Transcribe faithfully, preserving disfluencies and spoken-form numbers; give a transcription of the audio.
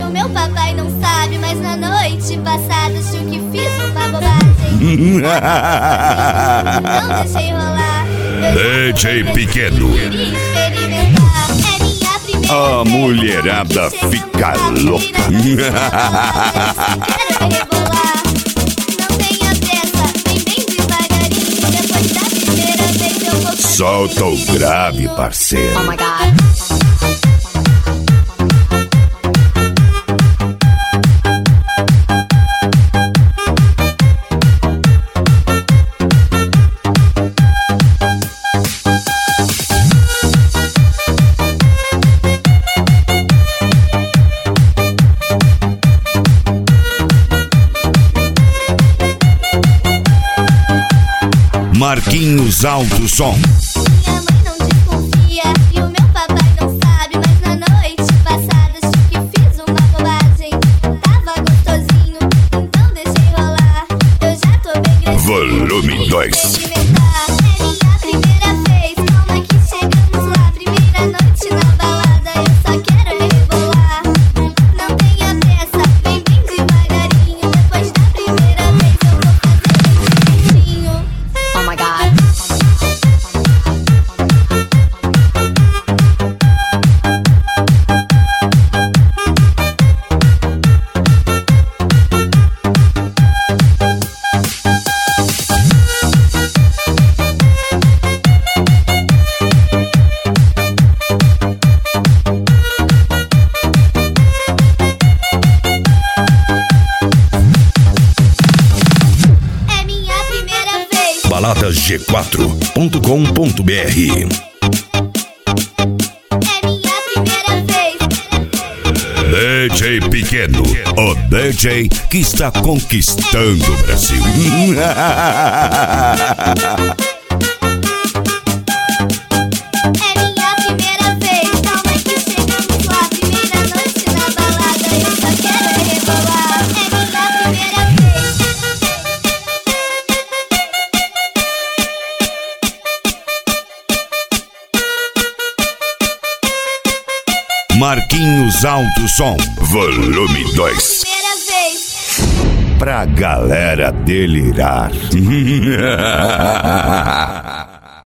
o meu papai não sabe, mas na noite passada achou que fiz uma bobagem. Não deixei rolar. D J Pequeno. A mulherada fica louca. Solta o grave, parceiro. Oh my God. Marquinhos Alto Som. Minha mãe não desconfia e o meu papai não sabe, mas na noite passada acho que fiz uma bobagem. Tava gostosinho, então deixei rolar. Eu já tô bem grande. Volume dois. É minha primeira vez, calma que chegamos lá. Primeira noite na balada, eu só quero rebolar. Não tenha pressa, vem bem devagarinho. Depois da primeira vez eu vou fazer jeitinho. Oh my God. É minha primeira vez. balada g quatro ponto com ponto b r. É minha primeira vez. D J Pequeno, o D J que está conquistando o Brasil. É minha primeira vez, calma que chegamos lá. Primeira noite na balada, eu só quero rebolar. É minha primeira vez. Marquinhos Alto Som, volume dois. Primeira vez. Pra galera delirar.